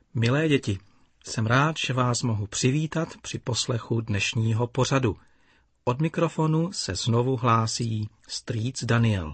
Milé děti, jsem rád, že vás mohu přivítat při poslechu dnešního pořadu. Od mikrofonu se znovu hlásí strýc Daniel.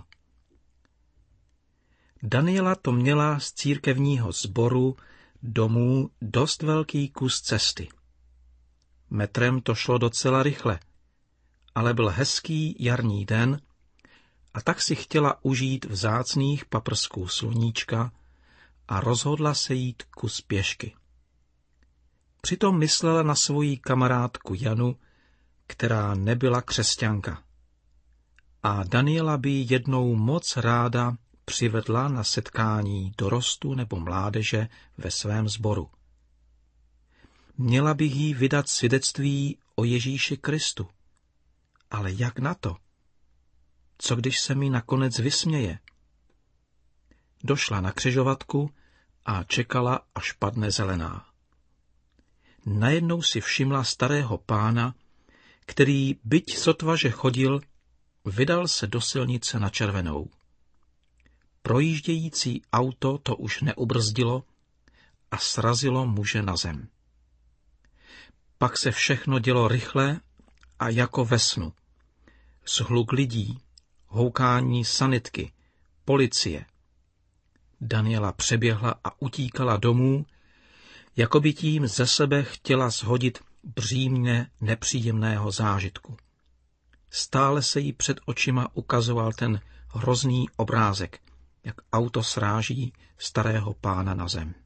Daniela to měla z církevního sboru domů dost velký kus cesty. Metrem to šlo docela rychle, ale byl hezký jarní den a tak si chtěla užít vzácných paprsků sluníčka a rozhodla se jít kus pěšky. Přitom myslela na svoji kamarádku Janu, která nebyla křesťanka. A Daniela by jednou moc ráda přivedla na setkání dorostu nebo mládeže ve svém sboru. Měla by jí vydat svědectví o Ježíši Kristu. Ale jak na to? Co když se mi nakonec vysměje? Došla na křižovatku a čekala, až padne zelená. Najednou si všimla starého pána, který, byť sotva že chodil, vydal se do silnice na červenou. Projíždějící auto to už neubrzdilo a srazilo muže na zem. Pak se všechno dělo rychle a jako ve snu. Shluk lidí, houkání sanitky, policie. Daniela přeběhla a utíkala domů, jako by tím ze sebe chtěla shodit břímě nepříjemného zážitku. Stále se jí před očima ukazoval ten hrozný obrázek, jak auto sráží starého pána na zem.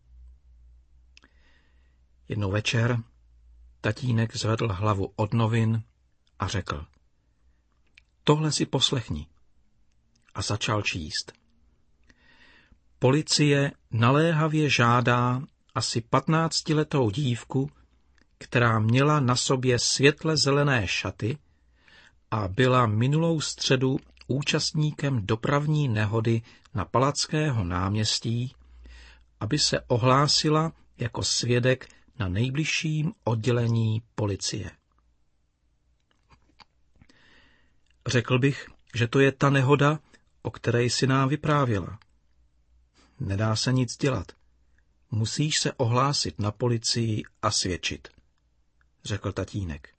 Jednou večer tatínek zvedl hlavu od novin a řekl: Tohle si poslechni. A začal číst. Policie naléhavě žádá asi 15letou dívku, která měla na sobě světle zelené šaty a byla minulou středu účastníkem dopravní nehody na Palackého náměstí, aby se ohlásila jako svědek na nejbližším oddělení policie. Řekl bych, že to je ta nehoda, o které jsi nám vyprávěla. Nedá se nic dělat. Musíš se ohlásit na policii a svědčit, řekl tatínek.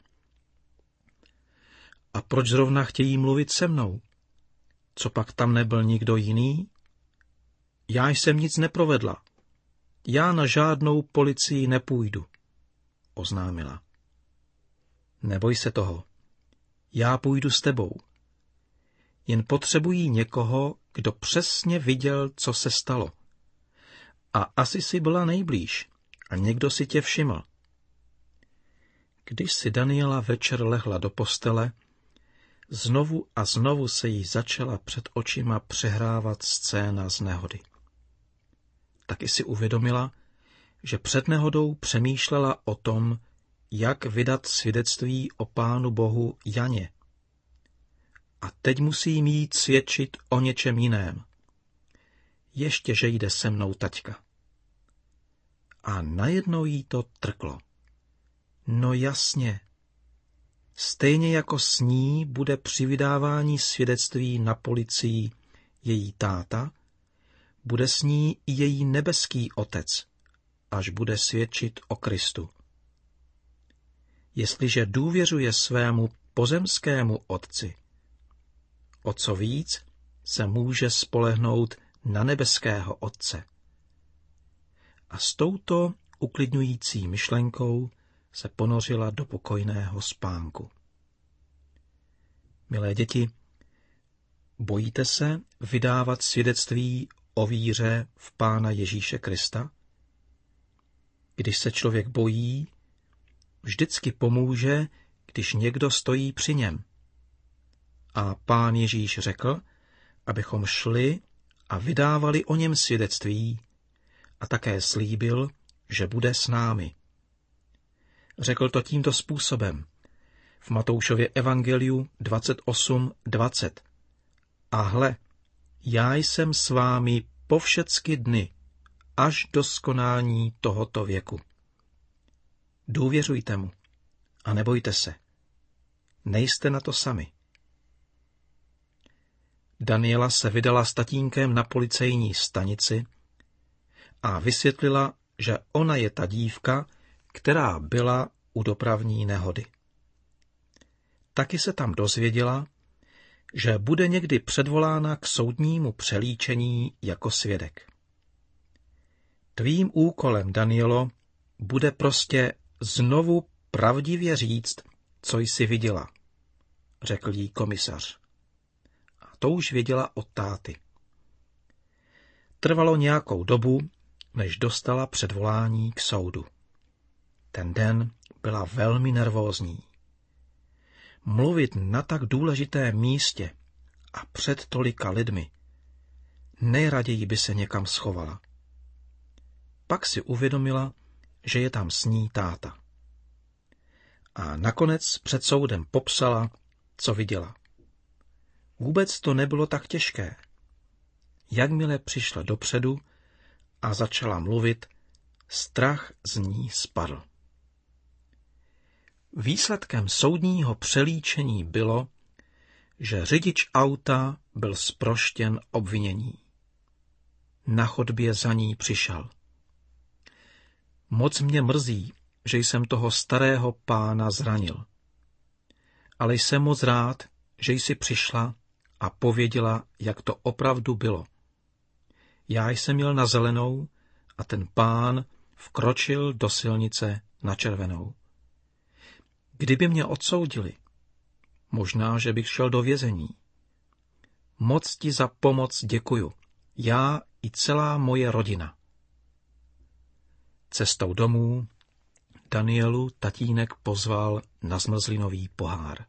A proč zrovna chtějí mluvit se mnou? Co pak tam nebyl nikdo jiný? Já jsem nic neprovedla. Já na žádnou policii nepůjdu, oznámila. Neboj se toho. Já půjdu s tebou. Jen potřebují někoho, kdo přesně viděl, co se stalo. A asi si byla nejblíž a někdo si tě všiml. Když si Daniela večer lehla do postele, znovu a znovu se jí začala před očima přehrávat scéna z nehody. Taky si uvědomila, že před nehodou přemýšlela o tom, jak vydat svědectví o Pánu Bohu Janě. A teď musí jít svědčit o něčem jiném. Ještě, že jde se mnou taťka. A najednou jí to trklo. No jasně. Stejně jako s ní bude při vydávání svědectví na policii její táta, bude s ní i její nebeský otec, až bude svědčit o Kristu. Jestliže důvěřuje svému pozemskému otci, o co víc se může spolehnout na nebeského Otce. A s touto uklidňující myšlenkou se ponořila do pokojného spánku. Milé děti, bojíte se vydávat svědectví o víře v Pána Ježíše Krista? Když se člověk bojí, vždycky pomůže, když někdo stojí při něm. A Pán Ježíš řekl, abychom šli a vydávali o něm svědectví, a také slíbil, že bude s námi. Řekl to tímto způsobem v Matoušově evangeliu 28:20. A hle, já jsem s vámi po všecky dny, až do skonání tohoto věku. Důvěřujte mu a nebojte se. Nejste na to sami. Daniela se vydala s tatínkem na policejní stanici a vysvětlila, že ona je ta dívka, která byla u dopravní nehody. Taky se tam dozvěděla, že bude někdy předvolána k soudnímu přelíčení jako svědek. Tvým úkolem, Danielo, bude prostě znovu pravdivě říct, co jsi viděla, řekl jí komisař. A to už věděla od táty. Trvalo nějakou dobu, než dostala předvolání k soudu. Ten den byla velmi nervózní. Mluvit na tak důležitém místě a před tolika lidmi, nejraději by se někam schovala. Pak si uvědomila, že je tam s ní táta. A nakonec před soudem popsala, co viděla. Vůbec to nebylo tak těžké. Jakmile přišla dopředu a začala mluvit, strach z ní spadl. Výsledkem soudního přelíčení bylo, že řidič auta byl zproštěn obvinění. Na chodbě za ní přišel. Moc mě mrzí, že jsem toho starého pána zranil. Ale jsem moc rád, že jsi přišla a pověděla, jak to opravdu bylo. Já jsem jel na zelenou a ten pán vkročil do silnice na červenou. Kdyby mě odsoudili, možná, že bych šel do vězení. Moc ti za pomoc děkuju, já i celá moje rodina. Cestou domů Danielu tatínek pozval na zmrzlinový pohár.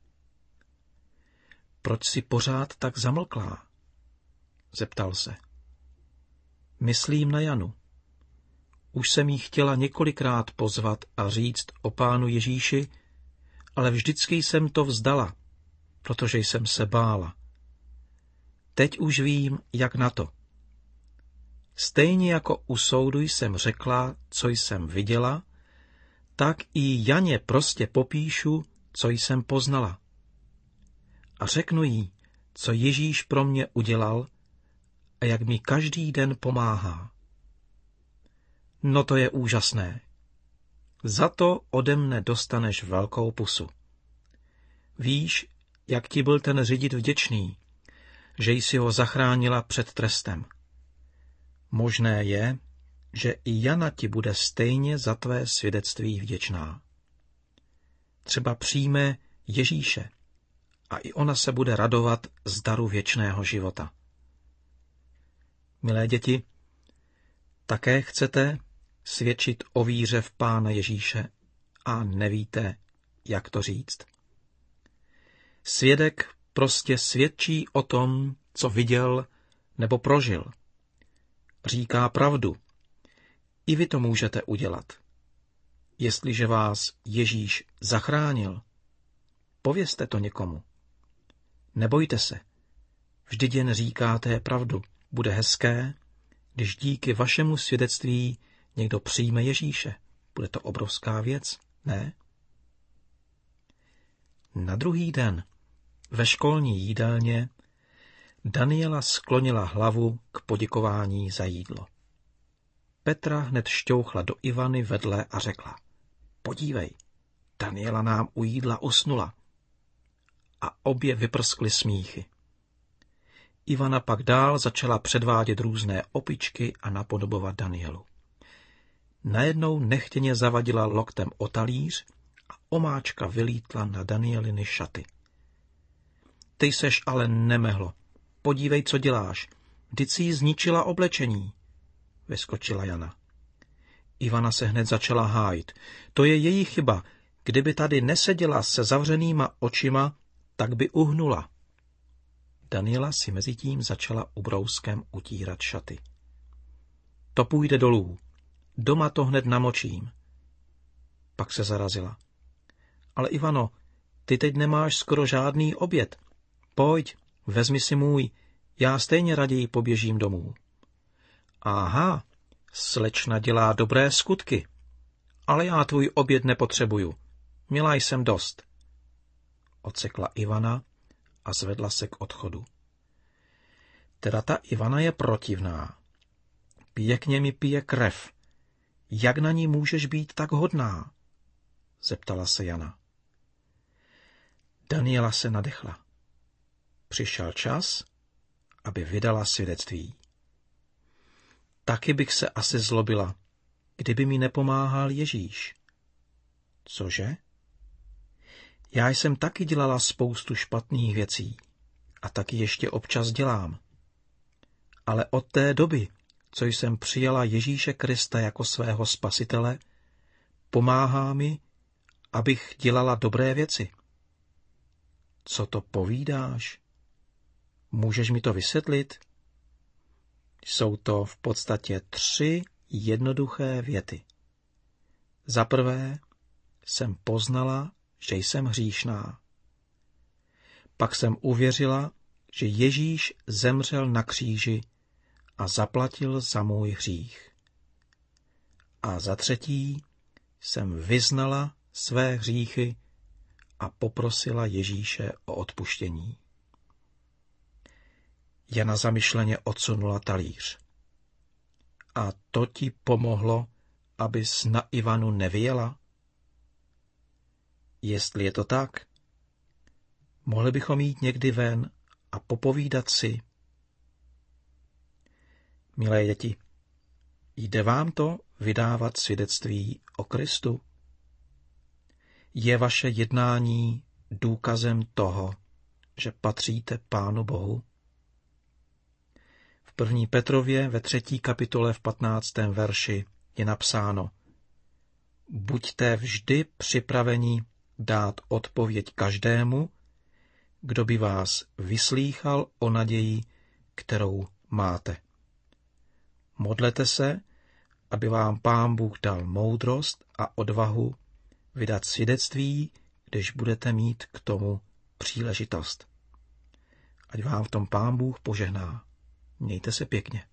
Proč jsi pořád tak zamlklá? Zeptal se. Myslím na Janu. Už jsem jí chtěla několikrát pozvat a říct o Pánu Ježíši, ale vždycky jsem to vzdala, protože jsem se bála. Teď už vím, jak na to. Stejně jako u soudu jsem řekla, co jsem viděla, tak i Janě prostě popíšu, co jsem poznala. A řeknu jí, co Ježíš pro mě udělal a jak mi každý den pomáhá. No to je úžasné. Za to ode mne dostaneš velkou pusu. Víš, jak ti byl ten řidič vděčný, že jsi ho zachránila před trestem. Možné je, že i Jana ti bude stejně za tvé svědectví vděčná. Třeba přijme Ježíše a i ona se bude radovat z daru věčného života. Milé děti, také chcete svědčit o víře v Pána Ježíše a nevíte, jak to říct? Svědek prostě svědčí o tom, co viděl nebo prožil. Říká pravdu. I vy to můžete udělat. Jestliže vás Ježíš zachránil, povězte to někomu. Nebojte se. Vždyť jen říkáte pravdu. Bude hezké, když díky vašemu svědectví někdo přijme Ježíše. Bude to obrovská věc, ne? Na druhý den ve školní jídelně Daniela sklonila hlavu k poděkování za jídlo. Petra hned šťouchla do Ivany vedle a řekla: Podívej, Daniela nám u jídla usnula. A obě vyprskly smíchy. Ivana pak dál začala předvádět různé opičky a napodobovat Danielu. Najednou nechtěně zavadila loktem o talíř a omáčka vylítla na Danieliny šaty. Ty seš ale nemehlo. Podívej, co děláš. Vždyť si jí zničila oblečení, vyskočila Jana. Ivana se hned začala hájit. To je její chyba. Kdyby tady neseděla se zavřenýma očima, tak by uhnula. Daniela si mezitím začala ubrouskem utírat šaty. To půjde dolů. Doma to hned namočím. Pak se zarazila. Ale Ivano, ty teď nemáš skoro žádný oběd. Pojď, vezmi si můj, já stejně raději poběžím domů. Aha, slečna dělá dobré skutky. Ale já tvůj oběd nepotřebuju. Měla jsem dost. Odsekla Ivana a zvedla se k odchodu. Teda ta Ivana je protivná. Pěkně mi pije krev. Jak na ní můžeš být tak hodná? Zeptala se Jana. Daniela se nadechla. Přišel čas, aby vydala svědectví. Taky bych se asi zlobila, kdyby mi nepomáhal Ježíš. Cože? Já jsem taky dělala spoustu špatných věcí a taky ještě občas dělám. Ale od té doby, co jsem přijala Ježíše Krista jako svého spasitele, pomáhá mi, abych dělala dobré věci. Co to povídáš? Můžeš mi to vysvětlit? Jsou to v podstatě 3 jednoduché věty. Za prvé jsem poznala, že jsem hříšná. Pak jsem uvěřila, že Ježíš zemřel na kříži a zaplatil za můj hřích. A za třetí jsem vyznala své hříchy a poprosila Ježíše o odpuštění. Jana zamyšleně odsunula talíř. A to ti pomohlo, abys na Ivanu nevyjela? Jestli je to tak, mohli bychom jít někdy ven a popovídat si. Milé děti, jde vám to vydávat svědectví o Kristu? Je vaše jednání důkazem toho, že patříte Pánu Bohu? V 1. Petrově ve 3. kapitole v 15. verši je napsáno: Buďte vždy připraveni dát odpověď každému, kdo by vás vyslýchal o naději, kterou máte. Modlete se, aby vám Pán Bůh dal moudrost a odvahu vydat svědectví, když budete mít k tomu příležitost. Ať vám v tom Pán Bůh požehná. Mějte se pěkně.